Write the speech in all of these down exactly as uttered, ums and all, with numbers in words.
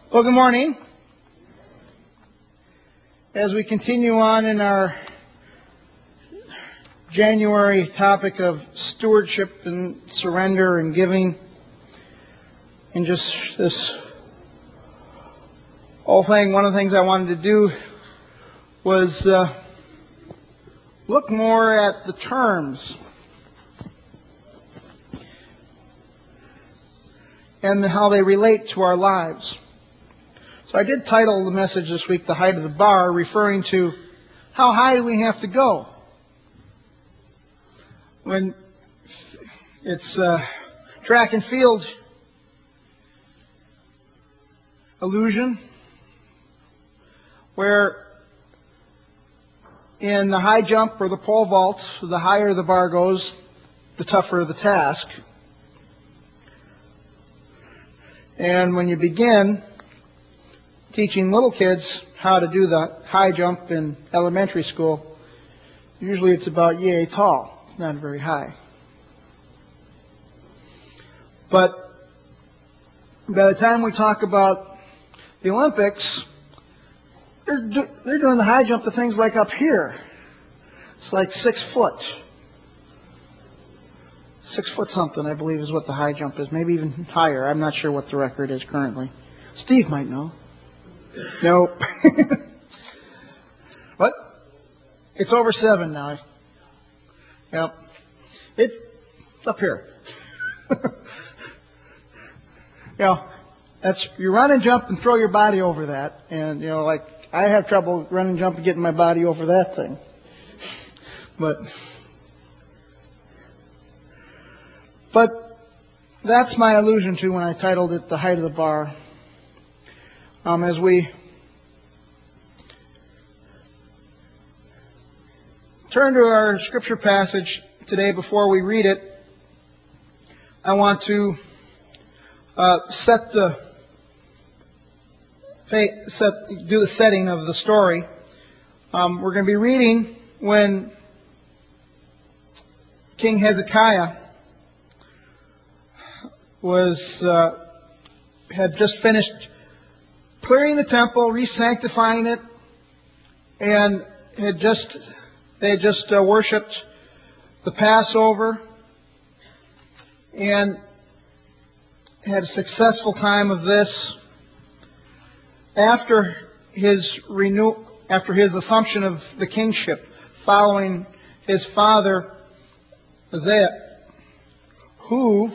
Well, good morning. As we continue on in our January topic of stewardship and surrender and giving, and just this whole thing, one of the things I wanted to do was uh, look more at the terms and how they relate to our lives. So I did title the message this week, The Height of the Bar, referring to how high do we have to go? When it's uh, track and field illusion, where in the high jump or the pole vault, the higher the bar goes, the tougher the task. And when you begin teaching little kids how to do the high jump in elementary school, usually it's about yay tall. It's not very high. But by the time we talk about the Olympics, they're, do, they're doing the high jump to things like up here. It's like six foot. Six foot something, I believe, is what the high jump is. Maybe even higher. I'm not sure what the record is currently. Steve might know. Nope. What? It's over seven now. Yep. It's up here. You know, that's, you run and jump and throw your body over that. And, you know, like, I have trouble running and jumping, getting my body over that thing. But, but that's my allusion to when I titled it The Height of the Bar. Um, as we turn to our scripture passage today, before we read it, I want to uh, set the set do the setting of the story. Um, we're going to be reading when King Hezekiah was uh, had just finished clearing the temple, re-sanctifying it, and had just they had just uh, worshipped the Passover and had a successful time of this. After his renew, after his assumption of the kingship, following his father Uzziah, who,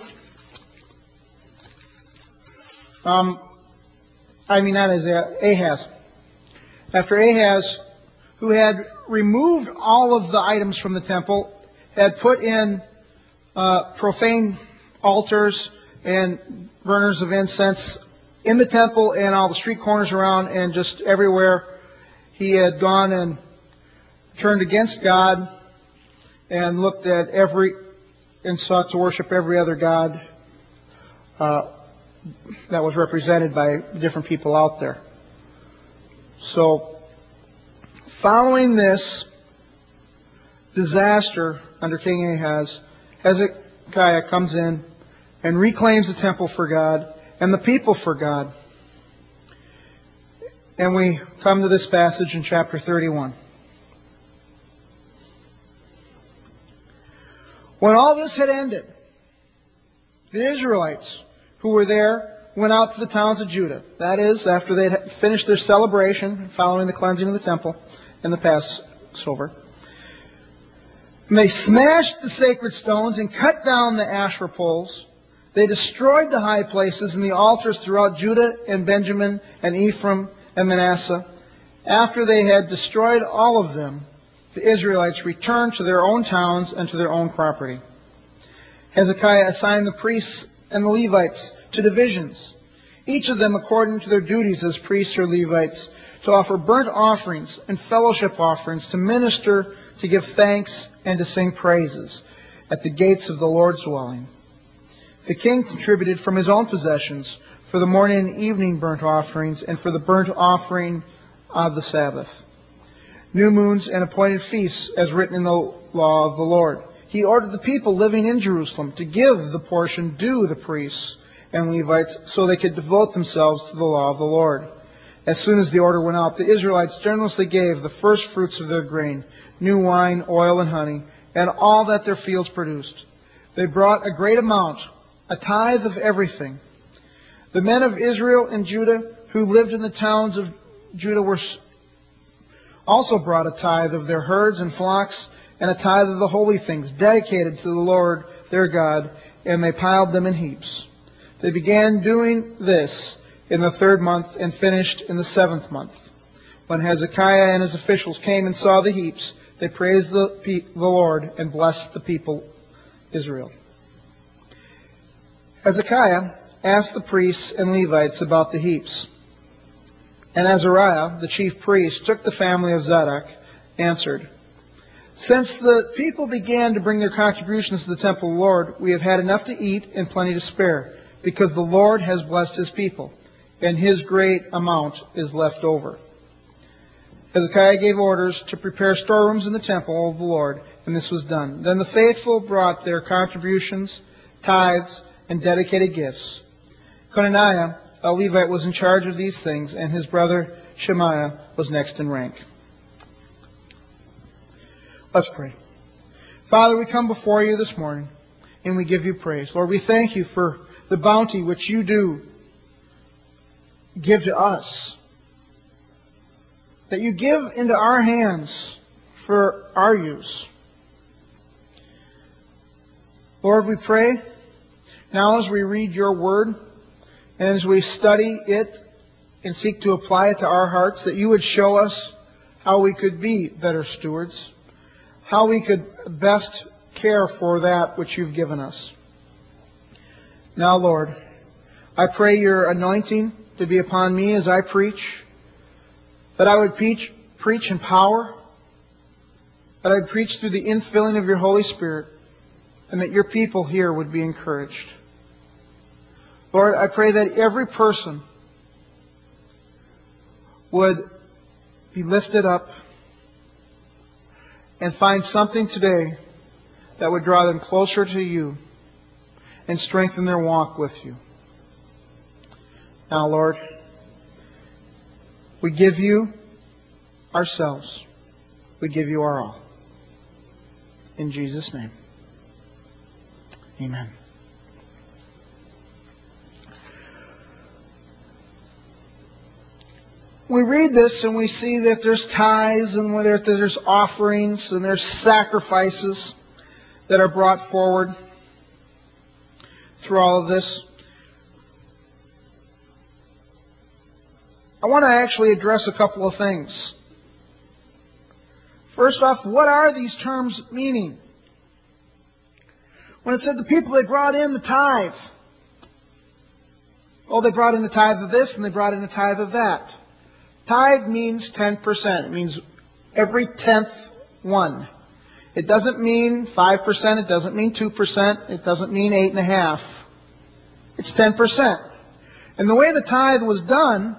um, I mean not Isaiah, Ahaz. After Ahaz, who had removed all of the items from the temple, had put in uh, profane altars and burners of incense in the temple and all the street corners around and just everywhere, he had gone and turned against God and looked at every and sought to worship every other god uh, that was represented by different people out there. So, following this disaster under King Ahaz, Hezekiah comes in and reclaims the temple for God and the people for God. And we come to this passage in chapter thirty-one. When all this had ended, the Israelites who were there went out to the towns of Judah. That is, after they had finished their celebration following the cleansing of the temple and the Passover. And they smashed the sacred stones and cut down the Asherah poles. They destroyed the high places and the altars throughout Judah and Benjamin and Ephraim and Manasseh. After they had destroyed all of them, the Israelites returned to their own towns and to their own property. Hezekiah assigned the priests and the Levites to divisions, each of them according to their duties as priests or Levites, to offer burnt offerings and fellowship offerings, to minister, to give thanks, and to sing praises at the gates of the Lord's dwelling. The king contributed from his own possessions for the morning and evening burnt offerings and for the burnt offering of the Sabbath, new moons and appointed feasts as written in the law of the Lord. He ordered the people living in Jerusalem to give the portion due the priests and Levites so they could devote themselves to the law of the Lord. As soon as the order went out, the Israelites generously gave the first fruits of their grain, new wine, oil, and honey, and all that their fields produced. They brought a great amount, a tithe of everything. The men of Israel and Judah who lived in the towns of Judah were also brought a tithe of their herds and flocks, and a tithe of the holy things dedicated to the Lord their God, and they piled them in heaps. They began doing this in the third month and finished in the seventh month. When Hezekiah and his officials came and saw the heaps, they praised the, the Lord and blessed the people Israel. Hezekiah asked the priests and Levites about the heaps. And Azariah, the chief priest, took the family of Zadok, answered, "Since the people began to bring their contributions to the temple of the Lord, we have had enough to eat and plenty to spare, because the Lord has blessed His people, and His great amount is left over." Hezekiah gave orders to prepare storerooms in the temple of the Lord, and this was done. Then the faithful brought their contributions, tithes, and dedicated gifts. Conaniah, a Levite, was in charge of these things, and his brother Shemaiah was next in rank. Let's pray. Father, we come before you this morning, and we give you praise. Lord, we thank you for the bounty which you do give to us, that you give into our hands for our use. Lord, we pray now as we read your word, and as we study it and seek to apply it to our hearts, that you would show us how we could be better stewards, how we could best care for that which you've given us. Now, Lord, I pray your anointing to be upon me as I preach, that I would preach, preach in power, that I would preach through the infilling of your Holy Spirit, and that your people here would be encouraged. Lord, I pray that every person would be lifted up and find something today that would draw them closer to you and strengthen their walk with you. Now, Lord, we give you ourselves. We give you our all. In Jesus' name, amen. We read this and we see that there's tithes and that there's offerings and there's sacrifices that are brought forward through all of this. I want to actually address a couple of things. First off, what are these terms meaning? When it said the people, they brought in the tithe. Oh, they brought in the tithe of this and they brought in a tithe of that. Tithe means ten percent. It means every tenth one. It doesn't mean five percent. It doesn't mean two percent. It doesn't mean eight and a half. It's ten percent. And the way the tithe was done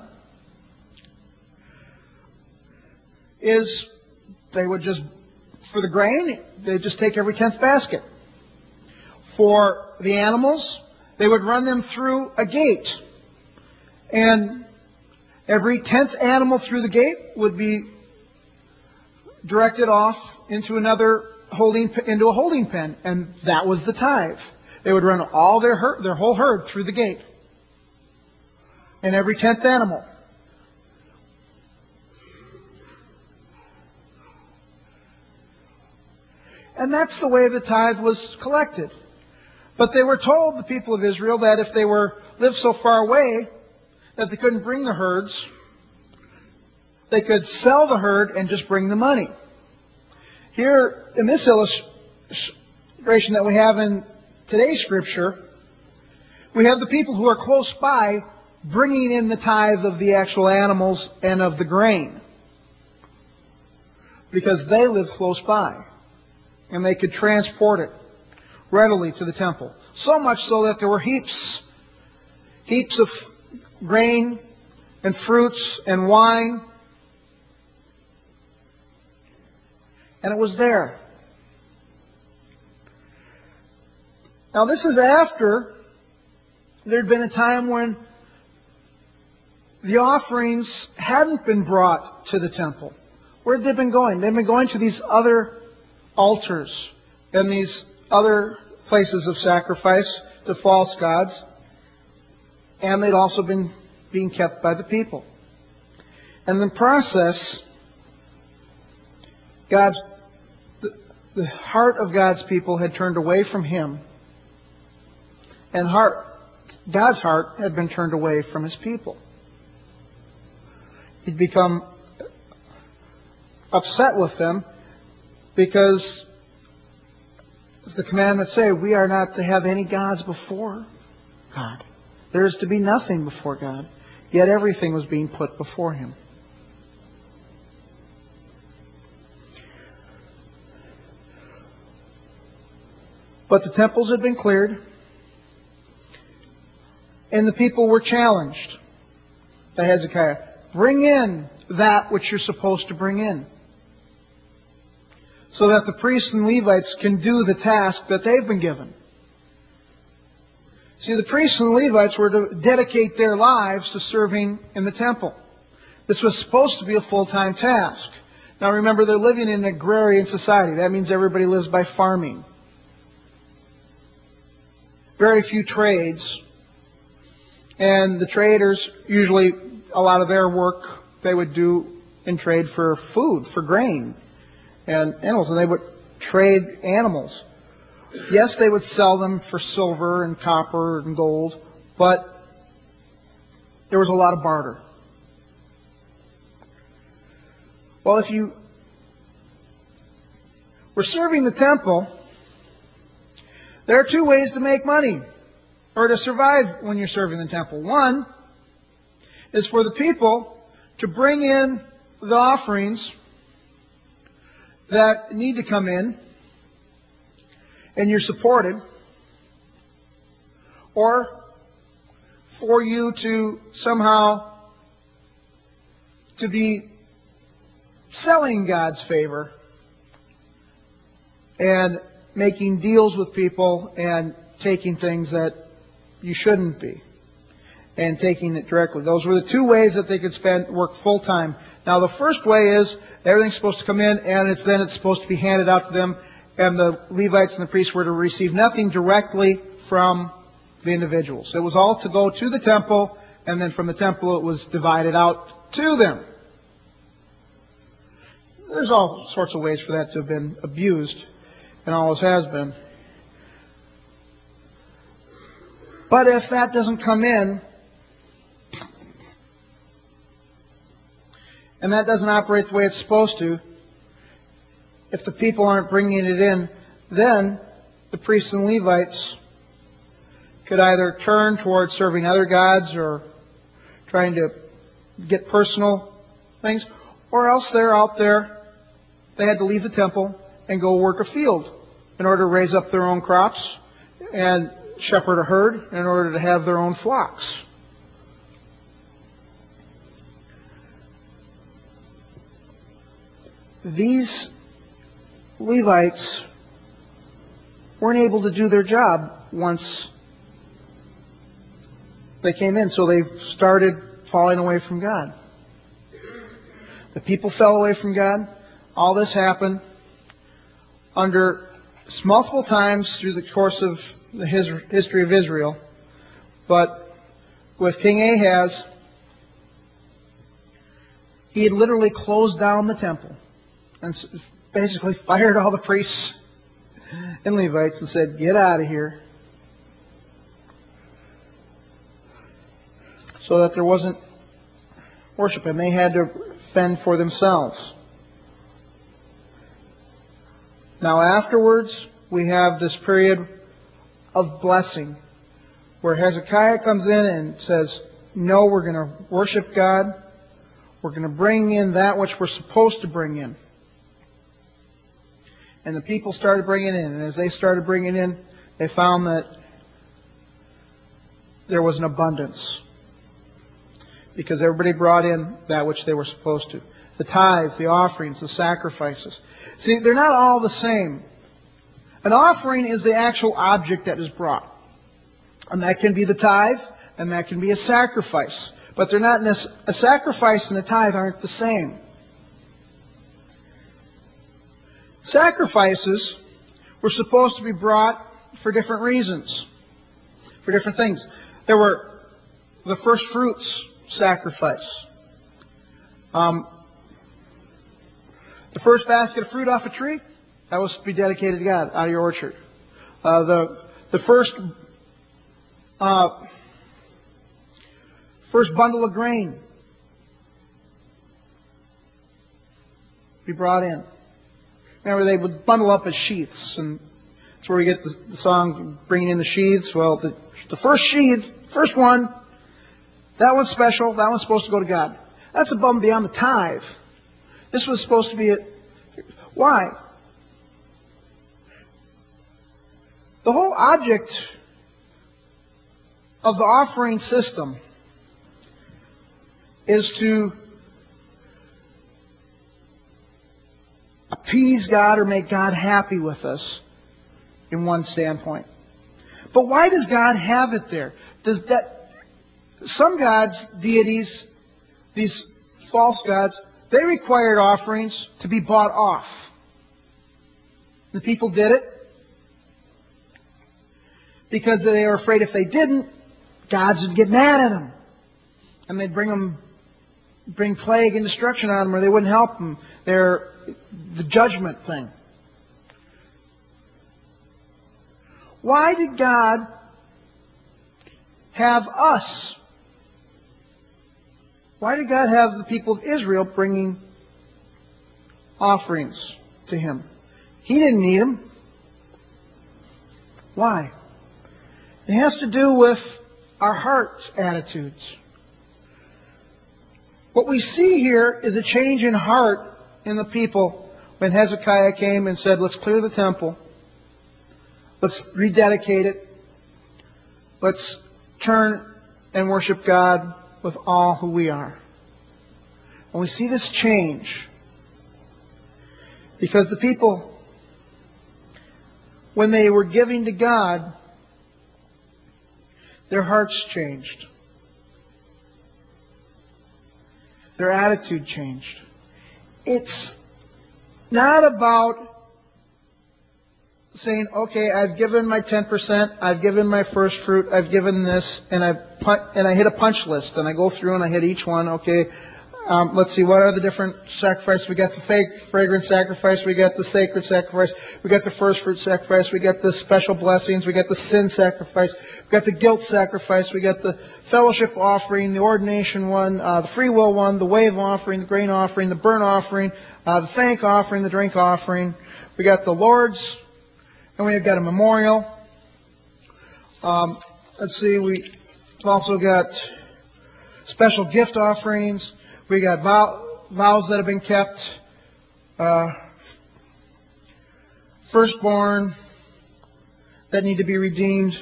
is they would just, for the grain, they'd just take every tenth basket. For the animals, they would run them through a gate. And every tenth animal through the gate would be directed off into another holding, into a holding pen, and that was the tithe. They would run all their herd, their whole herd through the gate, and every tenth animal. And that's the way the tithe was collected. But they were told, the people of Israel, that if they were lived so far away that they couldn't bring the herds, they could sell the herd and just bring the money. Here, in this illustration that we have in today's scripture, we have the people who are close by bringing in the tithe of the actual animals and of the grain, because they lived close by and they could transport it readily to the temple. So much so that there were heaps, heaps of grain and fruits and wine. And it was there. Now this is after there'd been a time when the offerings hadn't been brought to the temple. Where had they been going? They'd been going to these other altars and these other places of sacrifice to false gods. And they'd also been being kept by the people. And in the process, God's, the, the heart of God's people had turned away from Him. And heart, God's heart had been turned away from His people. He'd become upset with them because, as the commandments say, we are not to have any gods before God. There is to be nothing before God. Yet everything was being put before Him. But the temples had been cleared, and the people were challenged by Hezekiah. Bring in that which you're supposed to bring in, so that the priests and Levites can do the task that they've been given. See, the priests and Levites were to dedicate their lives to serving in the temple. This was supposed to be a full-time task. Now remember, they're living in an agrarian society. That means everybody lives by farming. Very few trades. And the traders, usually a lot of their work they would do in trade for food, for grain and animals. And they would trade animals. Yes, they would sell them for silver and copper and gold, but there was a lot of barter. Well, if you were serving the temple, there are two ways to make money or to survive when you're serving the temple. One is for the people to bring in the offerings that need to come in, and you're supported, or for you to somehow to be selling God's favor and making deals with people and taking things that you shouldn't be and taking it directly. Those were the two ways that they could spend work full time. Now the first way is everything's supposed to come in and it's then it's supposed to be handed out to them, and the Levites and the priests were to receive nothing directly from the individuals. It was all to go to the temple, and then from the temple it was divided out to them. There's all sorts of ways for that to have been abused, and always has been. But if that doesn't come in, and that doesn't operate the way it's supposed to, if the people aren't bringing it in, then the priests and Levites could either turn towards serving other gods or trying to get personal things, or else they're out there, they had to leave the temple and go work a field in order to raise up their own crops and shepherd a herd in order to have their own flocks. These Levites weren't able to do their job once they came in, so they started falling away from God. The people fell away from God. All this happened under multiple times through the course of the history of Israel. But with King Ahaz, he had literally closed down the temple and basically fired all the priests and Levites and said, "Get out of here." So that there wasn't worship, and they had to fend for themselves. Now afterwards, we have this period of blessing where Hezekiah comes in and says, no, we're going to worship God. We're going to bring in that which we're supposed to bring in. And the people started bringing in. And as they started bringing in, they found that there was an abundance. Because everybody brought in that which they were supposed to. The tithes, the offerings, the sacrifices. See, they're not all the same. An offering is the actual object that is brought. And that can be the tithe, and that can be a sacrifice. But they're not necess- a sacrifice and a tithe aren't the same. Sacrifices were supposed to be brought for different reasons, for different things. There were the first fruits sacrifice. Um, the first basket of fruit off a tree, that was to be dedicated to God out of your orchard. Uh, the the first uh, first bundle of grain be brought in. Remember, they would bundle up as sheaths, and that's where we get the, the song "Bringing in the Sheaths." Well, the, the first sheath, first one, that one's special. That one's supposed to go to God. That's above and beyond the tithe. This was supposed to be a... Why? The whole object of the offering system is to appease God or make God happy with us in one standpoint. But why does God have it there? Does that... Some gods, deities, these false gods, they required offerings to be bought off. The people did it because they were afraid if they didn't, gods would get mad at them. And they'd bring them, bring plague and destruction on them, or they wouldn't help them. They're the judgment thing. Why did God have us? Why did God have the people of Israel bringing offerings to Him? He didn't need them. Why? It has to do with our heart attitudes. What we see here is a change in heart in the people when Hezekiah came and said, let's clear the temple. Let's rededicate it. Let's turn and worship God with all who we are. And we see this change because the people, when they were giving to God, their hearts changed. Their attitude changed. It's not about saying, okay, I've given my ten percent, I've given my first fruit, I've given this, and I and I hit a punch list, and I go through and I hit each one. Okay, um, let's see, what are the different sacrifices? We got the fake, fragrant sacrifice, we got the sacred sacrifice, we got the first fruit sacrifice, we got the special blessings, we got the sin sacrifice, we got the guilt sacrifice, we got the fellowship offering, the ordination one, uh, the free will one, the wave offering, the grain offering, the burnt offering, uh, the thank offering, the drink offering. We got the Lord's. And we've got a memorial. Um, let's see, we've also got special gift offerings. We got vow, vows that have been kept. Uh, firstborn that need to be redeemed.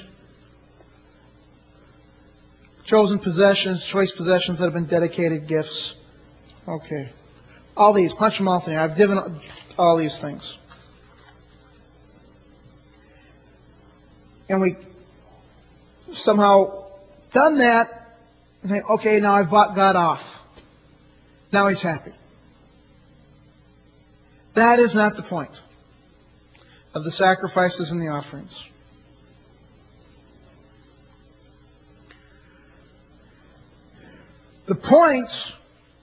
Chosen possessions, choice possessions that have been dedicated gifts. Okay. All these, punch them all through. I've given all these things. And we somehow done that and think, okay, now I've bought God off. Now He's happy. That is not the point of the sacrifices and the offerings. The point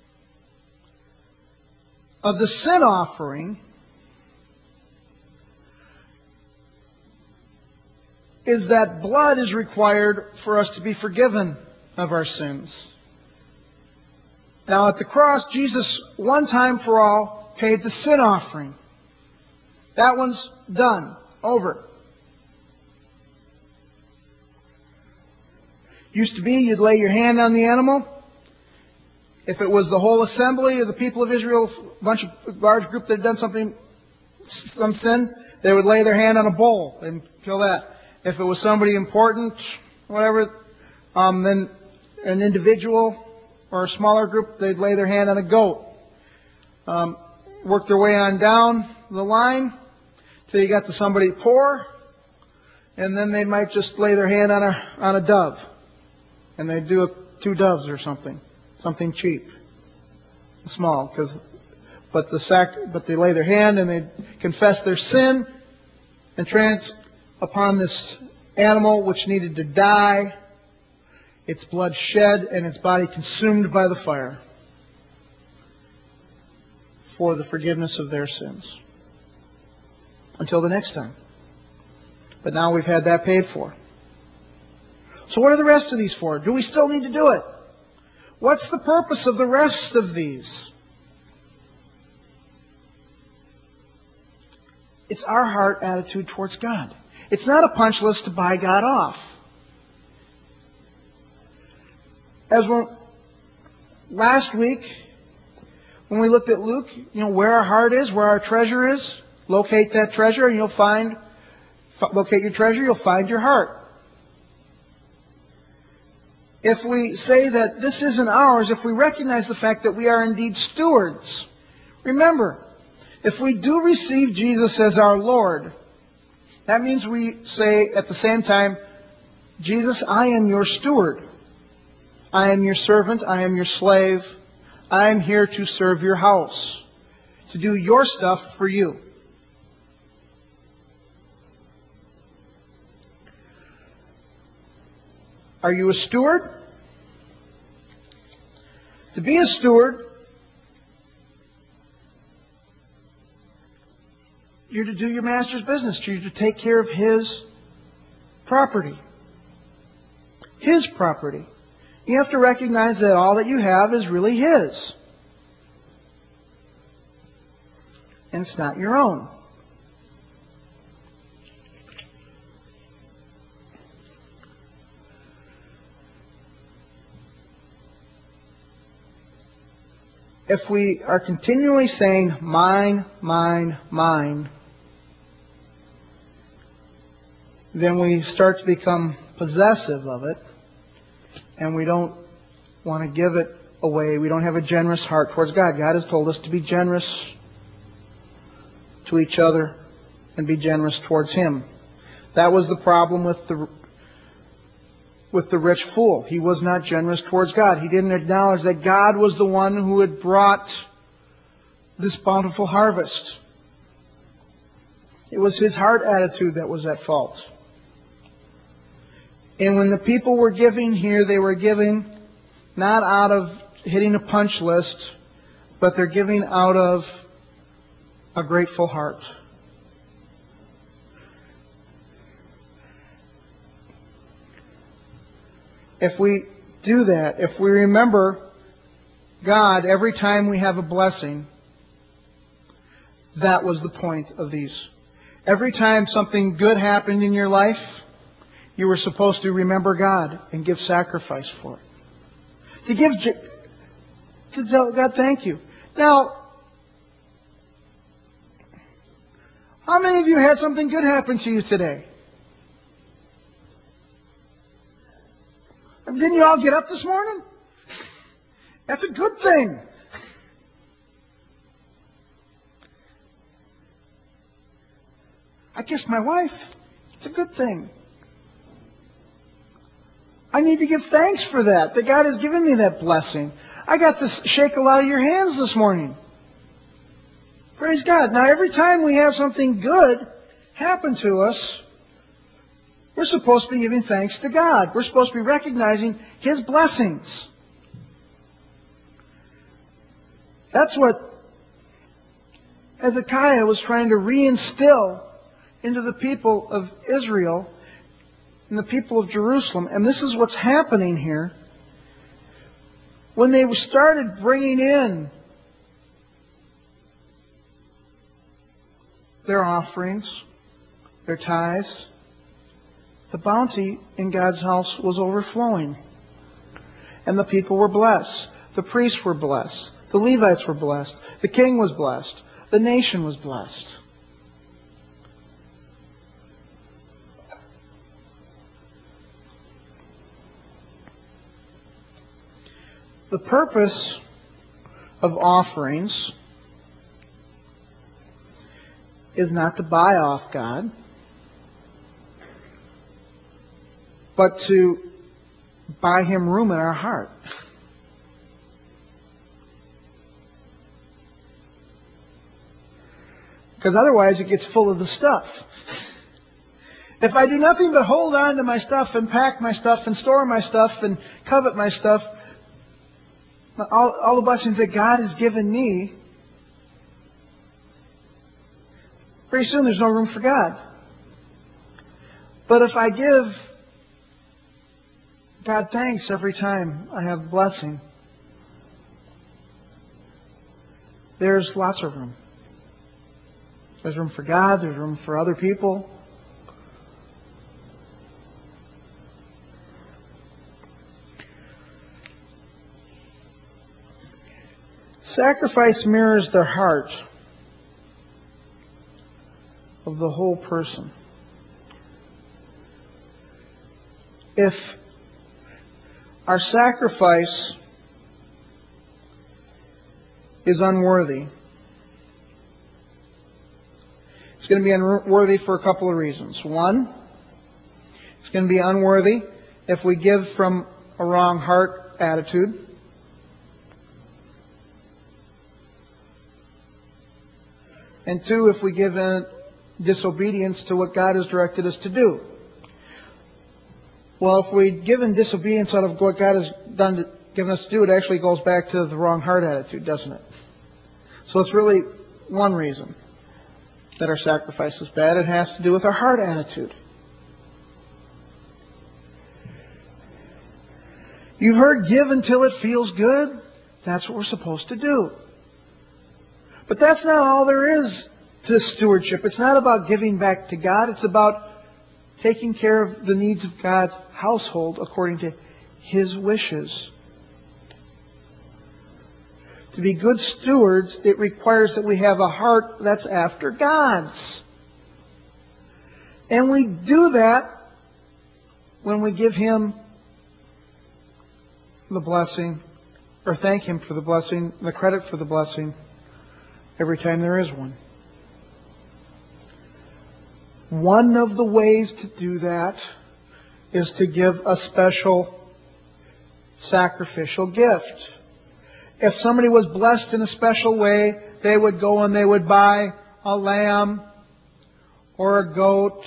of the sin offering is that blood is required for us to be forgiven of our sins. Now at the cross, Jesus, one time for all, paid the sin offering. That one's done. Over. Used to be, you'd lay your hand on the animal. If it was the whole assembly of the people of Israel, a bunch of a large group that had done something, some sin, they would lay their hand on a bull and kill that. If it was somebody important, whatever, um, then an individual or a smaller group, they'd lay their hand on a goat. Um, work their way on down the line till you got to somebody poor, And then they might just lay their hand on a on a dove, and they do a, two doves or something, something cheap, small, because but the sac but they lay their hand and they confess their sin and trans upon this animal which needed to die, its blood shed and its body consumed by the fire for the forgiveness of their sins. Until the next time. But now we've had that paid for. So what are the rest of these for? Do we still need to do it? What's the purpose of the rest of these? It's our heart attitude towards God. It's not a punch list to buy God off. As when, last week, when we looked at Luke, you know, where our heart is, where our treasure is, locate that treasure and you'll find, locate your treasure, you'll find your heart. If we say that this isn't ours, if we recognize the fact that we are indeed stewards, remember, if we do receive Jesus as our Lord, that means we say at the same time, Jesus, I am your steward. I am your servant. I am your slave. I am here to serve your house, to do your stuff for you. Are you a steward? To be a steward, you're to do your master's business. You're to take care of his property. His property. You have to recognize that all that you have is really his. And it's not your own. If we are continually saying, mine, mine, mine, then we start to become possessive of it, and we don't want to give it away. We don't have a generous heart towards God. God has told us to be generous to each other and be generous towards Him. That was the problem with the with the rich fool. He was not generous towards God. He didn't acknowledge that God was the one who had brought this bountiful harvest. It was his heart attitude that was at fault. And when the people were giving here, they were giving not out of hitting a punch list, but they're giving out of a grateful heart. If we do that, if we remember God every time we have a blessing, that was the point of these. Every time something good happened in your life, you were supposed to remember God and give sacrifice for it. To give, to tell God thank you. Now, how many of you had something good happen to you today? I mean, didn't you all get up this morning? That's a good thing. I kissed my wife. It's a good thing. I need to give thanks for that, that God has given me that blessing. I got to shake a lot of your hands this morning. Praise God. Now, every time we have something good happen to us, we're supposed to be giving thanks to God. We're supposed to be recognizing His blessings. That's what Hezekiah was trying to reinstill into the people of Israel and the people of Jerusalem. And this is what's happening here. When they started bringing in their offerings, their tithes, the bounty in God's house was overflowing. And the people were blessed. The priests were blessed. The Levites were blessed. The king was blessed. The nation was blessed. The purpose of offerings is not to buy off God. but to buy Him room in our heart. Because otherwise it gets full of the stuff. If I do nothing but hold on to my stuff and pack my stuff and store my stuff and covet my stuff, all, all the blessings that God has given me, pretty soon there's no room for God. But if I give God thanks every time I have a blessing, there's lots of room. There's room for God, there's room for other people. Sacrifice mirrors the heart of the whole person. If our sacrifice is unworthy, it's going to be unworthy for a couple of reasons. One, it's going to be unworthy if we give from a wrong heart attitude. And two, if we give in disobedience to what God has directed us to do. Well, if we give in disobedience out of what God has done to, given us to do, it actually goes back to the wrong heart attitude, doesn't it? So it's really one reason that our sacrifice is bad. It has to do with our heart attitude. You've heard give until it feels good. That's what we're supposed to do. But that's not all there is to stewardship. It's not about giving back to God. It's about taking care of the needs of God's household according to His wishes. To be good stewards, it requires that we have a heart that's after God's. And we do that when we give Him the blessing, or thank Him for the blessing, the credit for the blessing, every time there is one. One of the ways to do that is to give a special sacrificial gift. If somebody was blessed in a special way, they would go and they would buy a lamb or a goat,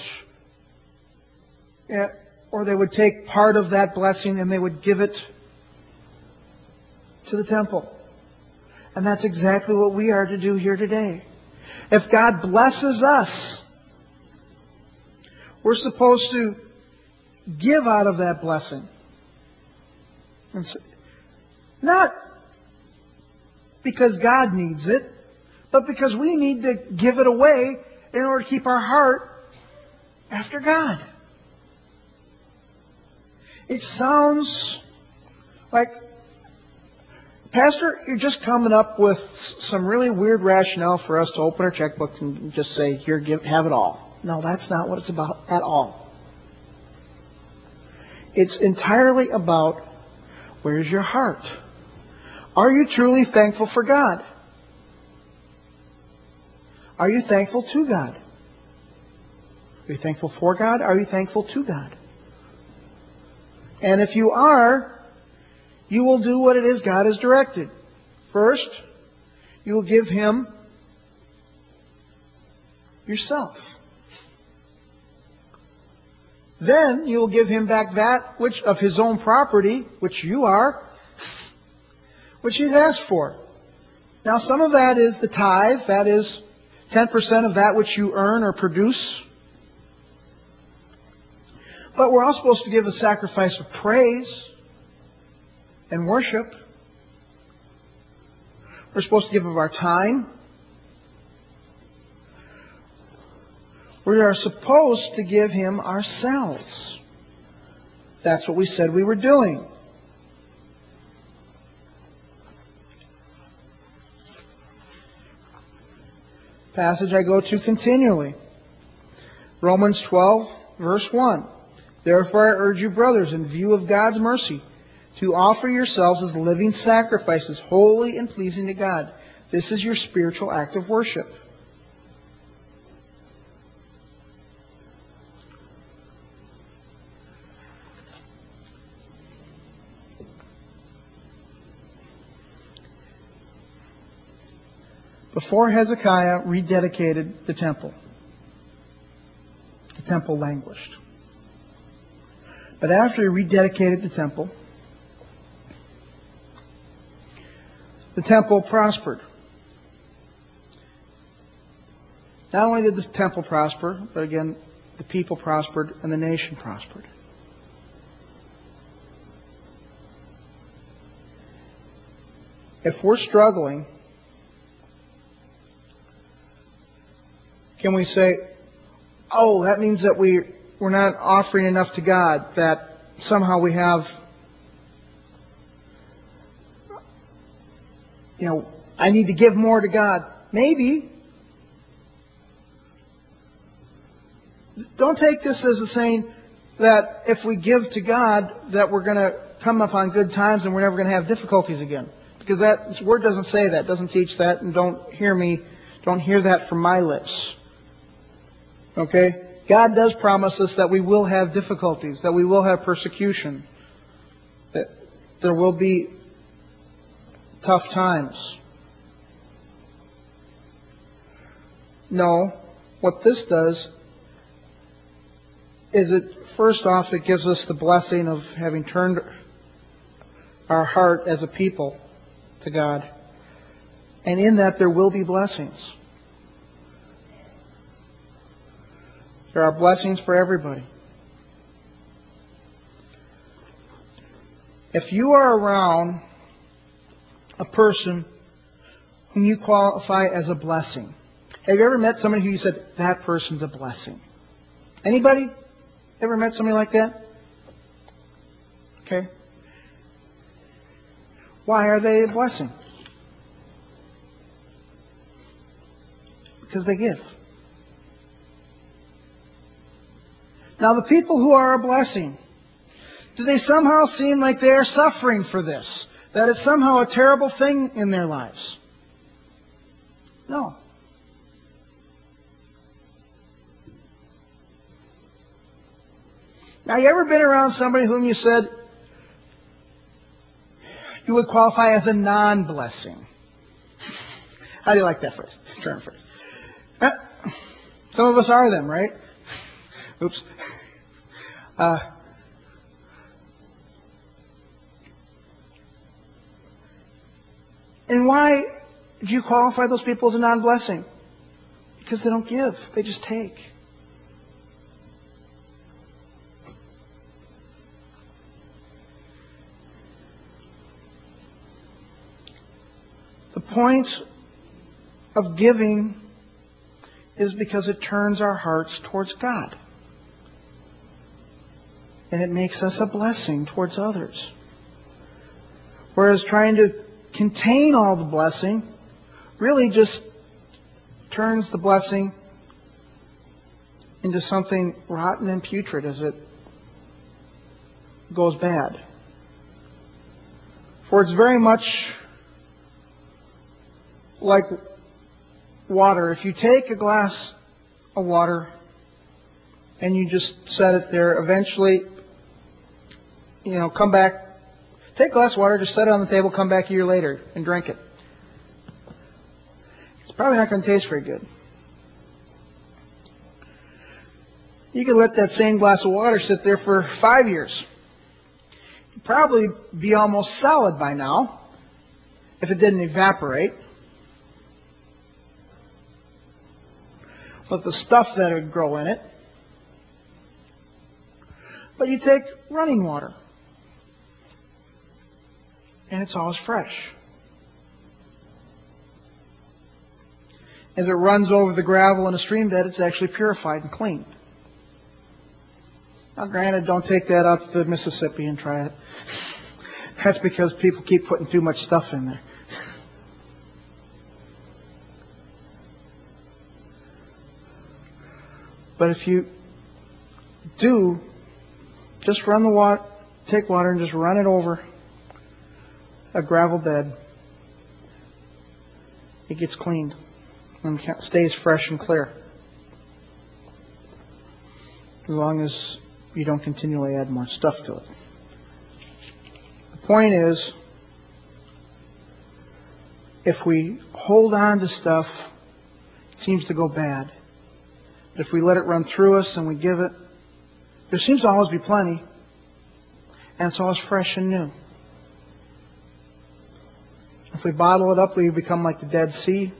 or they would take part of that blessing and they would give it to the temple. And that's exactly what we are to do here today. If God blesses us, we're supposed to give out of that blessing. And so, not because God needs it, but because we need to give it away in order to keep our heart after God. It sounds like, Pastor, you're just coming up with some really weird rationale for us to open our checkbook and just say, here, give, have it all. No, that's not what it's about at all. It's entirely about, where's your heart? Are you truly thankful for God? Are you thankful to God? Are you thankful for God? Are you thankful to God? And if you are, you will do what it is God has directed. First, you will give Him yourself. Then you will give Him back that which of His own property, which you are, which He's asked for. Now, some of that is the tithe. That is ten percent of that which you earn or produce. But we're all supposed to give a sacrifice of praise and worship. We're supposed to give of our time. We are supposed to give Him ourselves. That's what we said we were doing. Passage I go to continually. Romans twelve, verse one. Therefore I urge you, brothers, in view of God's mercy, to offer yourselves as living sacrifices, holy and pleasing to God. This is your spiritual act of worship. Before Hezekiah rededicated the temple, the temple languished. But after he rededicated the temple, the temple prospered. Not only did the temple prosper, but again, the people prospered and the nation prospered. If we're struggling, can we say, oh, that means that we, we're not offering enough to God, that somehow we have, you know, I need to give more to God? Maybe. Don't take this as a saying that if we give to God, that we're going to come upon good times and we're never going to have difficulties again. Because that word doesn't say that, doesn't teach that, and don't hear me, don't hear that from my lips. Okay? God does promise us that we will have difficulties, that we will have persecution, that there will be tough times. No, what this does is it, first off, it gives us the blessing of having turned our heart as a people to God. And in that there will be blessings. There are blessings for everybody. If you are around a person whom you qualify as a blessing, have you ever met somebody who you said, that person's a blessing? Anybody ever met somebody like that? Okay. Why are they a blessing? Because they give. Now, the people who are a blessing, do they somehow seem like they are suffering for this? That it's somehow a terrible thing in their lives? No. Now, you ever been around somebody whom you said you would qualify as a non-blessing? How do you like that phrase? Turn phrase. Some of us are them, right? Oops. Uh, and why do you qualify those people as a non-blessing? Because they don't give. They just take. The point of giving is because it turns our hearts towards God. And it makes us a blessing towards others. Whereas trying to contain all the blessing really just turns the blessing into something rotten and putrid as it goes bad. For it's very much like water. If you take a glass of water and you just set it there, eventually, you know, come back, take a glass of water, just set it on the table, come back a year later and drink it. It's probably not going to taste very good. You could let that same glass of water sit there for five years. It'd probably be almost solid by now if it didn't evaporate. But the stuff that would grow in it. But you take running water, and it's always fresh. As it runs over the gravel in a stream bed, it's actually purified and clean. Now, granted, don't take that out to the Mississippi and try it. That's because people keep putting too much stuff in there. But if you do, just run the water, take water and just run it over a gravel bed. It gets cleaned and stays fresh and clear. As long as you don't continually add more stuff to it. The point is, if we hold hold on to stuff, it seems to go bad. But if we let it run through us and we give it, there seems to always be plenty. And it's always fresh and new. If we bottle it up, we become like the Dead Sea.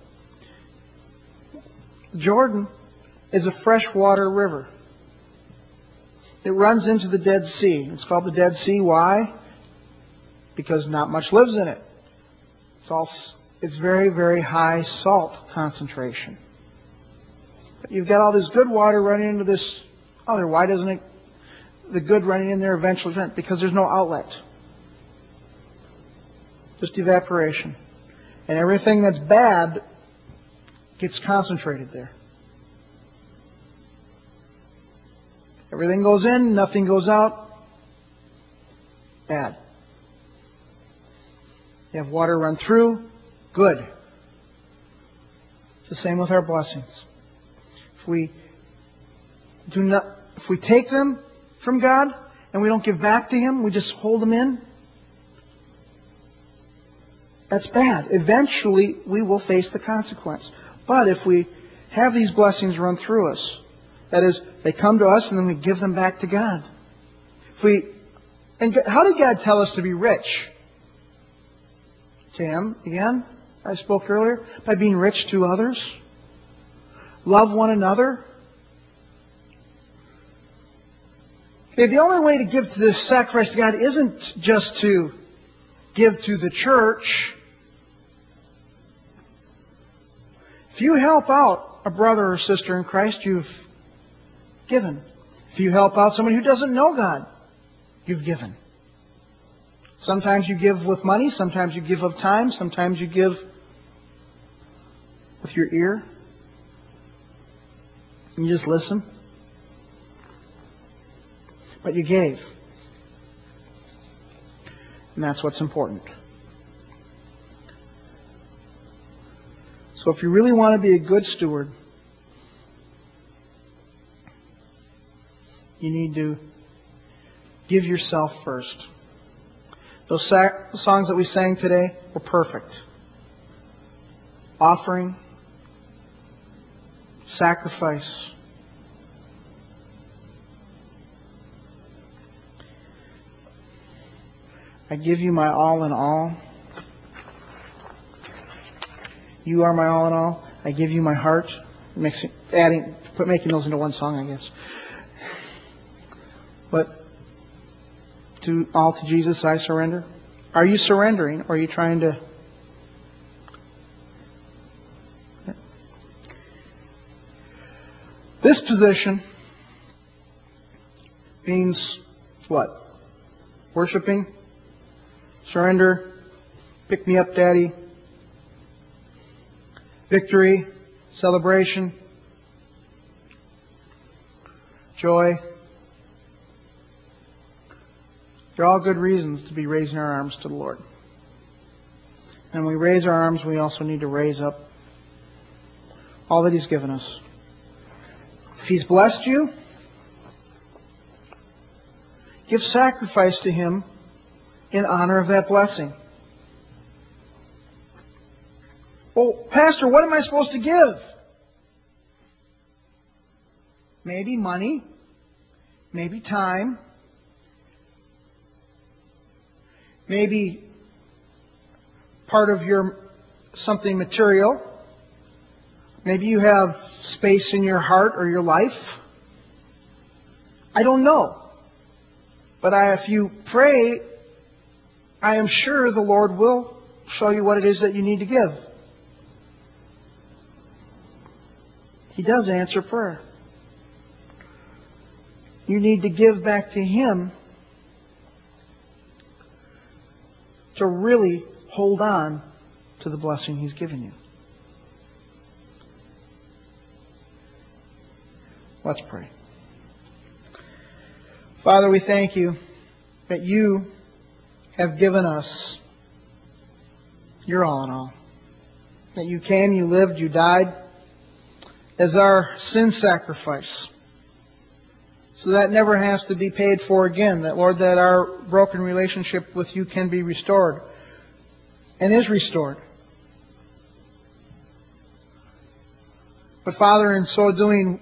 Jordan is a freshwater river. It runs into the Dead Sea. It's called the Dead Sea. Why? Because not much lives in it. It's all, it's very, very high salt concentration. But you've got all this good water running into this other. Why doesn't it, the good running in there eventually? Because there's no outlet. Just evaporation. And everything that's bad gets concentrated there. Everything goes in, nothing goes out. Bad. You have water run through, good. It's the same with our blessings. If we do not, if we take them from God and we don't give back to Him, we just hold them in, that's bad. Eventually, we will face the consequence. But if we have these blessings run through us, that is, they come to us and then we give them back to God. If we, and how did God tell us to be rich? To Him, again, I spoke earlier, by being rich to others. Love one another. Okay, the only way to give to the sacrifice to God isn't just to give to the church. If you help out a brother or sister in Christ, you've given. If you help out someone who doesn't know God, you've given. Sometimes you give with money, sometimes you give of time, sometimes you give with your ear. And you just listen. But you gave. And that's what's important. So if you really want to be a good steward, you need to give yourself first. Those sac- songs that we sang today were perfect. Offering, sacrifice. I give you my all in all. You are my all in all. I give you my heart. Mixing, adding, put, making those into one song, I guess. But to all to Jesus I surrender. Are you surrendering, or are you trying to? This position means what? Worshiping, surrender, pick me up, Daddy, victory, celebration, joy. They're all good reasons to be raising our arms to the Lord. And when we raise our arms, we also need to raise up all that He's given us. If He's blessed you, give sacrifice to Him in honor of that blessing. Well, Pastor, what am I supposed to give? Maybe money, maybe time, maybe part of your something material. Maybe you have space in your heart or your life. I don't know. But I, if you pray, I am sure the Lord will show you what it is that you need to give. He does answer prayer. You need to give back to Him to really hold on to the blessing He's given you. Let's pray. Father, we thank You that You have given us Your all in all. That You came, You lived, You died as our sin sacrifice. So that never has to be paid for again. That, Lord, that our broken relationship with You can be restored and is restored. But Father, in so doing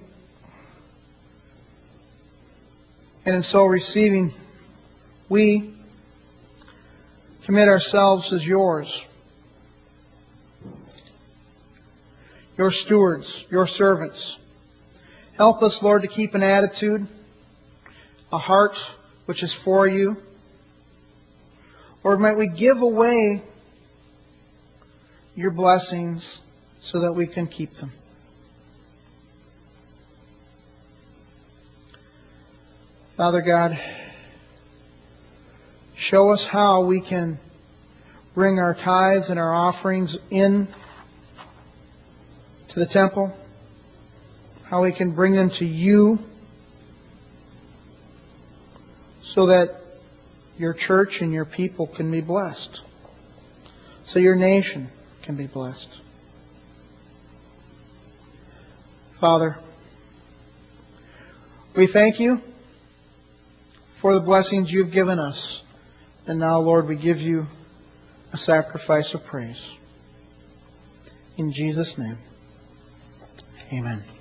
and in so receiving, we commit ourselves as yours, your stewards, your servants. Help us, Lord, to keep an attitude, a heart which is for you. Lord, might we give away your blessings so that we can keep them. Father God, show us how we can bring our tithes and our offerings in to the temple, how we can bring them to you so that your church and your people can be blessed, so your nation can be blessed. Father, we thank you for the blessings you've given us. And now, Lord, we give you a sacrifice of praise. In Jesus' name, amen.